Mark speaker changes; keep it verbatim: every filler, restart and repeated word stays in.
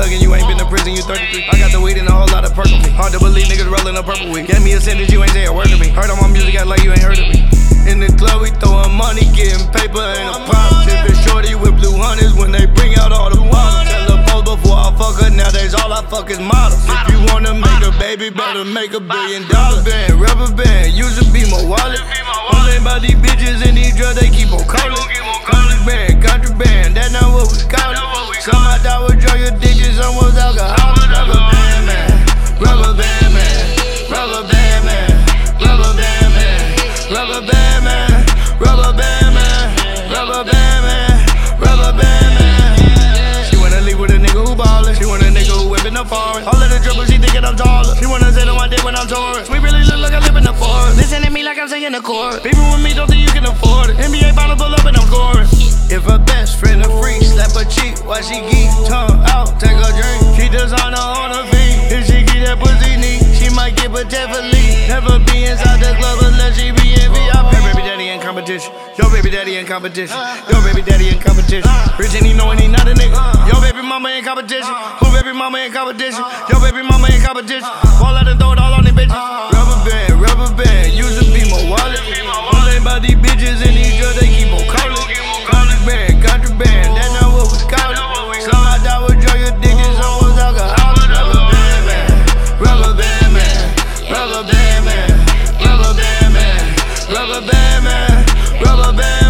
Speaker 1: thuggin', you ain't been to prison, you thirty-three. I got the weed and a whole lot of purple. Hard to believe niggas rollin' a purple weed. Gave me a sentence, you ain't say a word to me. Heard on my music, act like you ain't heard of me. In the club, we throwin' money, getting paper and a pop. Tippin' shorty with blue hunters when they bring out all the bottles. Tell her pose before I fuck her, nowadays all I fuck is models. If you wanna make a baby, better make a billion dollars. Band, rubber band, use a be my wallet. Only about these bitches and these drugs, they keep on callin'. Contraband, contraband, that's not what we call it. Some I thought was drug addictions, some was alcoholics. Rubber band man, rubber band man, rubber band man, rubber band man, rubber band man, rubber band man, rubber band man, rubber band man. She wanna leave with a nigga who ballin'. She want a nigga who whippin' the forest. All of the dribble, she thinkin' I'm taller. She wanna sit on my dick when I'm touring. We really look like I live in the forest. Listen to me like I'm singing the chorus. People with me don't think you can afford it. N B A bottle pull up and I'm scoring. If her best friend a freak, slap her cheek while she geek. Tongue out, take a drink. She designer on her feet. If she get that pussy neat, she might get protect for lead. Never be inside the club unless she be in V I P. Your baby daddy in competition. Your baby daddy in competition. Your baby daddy in competition. Rich and he knowin' he not a nigga. Your baby mama in competition. Who baby mama in competition? Your baby mama in competition. Ball out and throw it all on these bitches. Rubber band, rubber band, used to be my wallet. Only about these bitches and these girls, they keep on callin'. Contraband, contraband, that's not what we call it. Some I thought was drug addicted, some was alcoholics. Rubber band man, rubber band man, rubber band man, rubber band man, rubber band man, rubber band.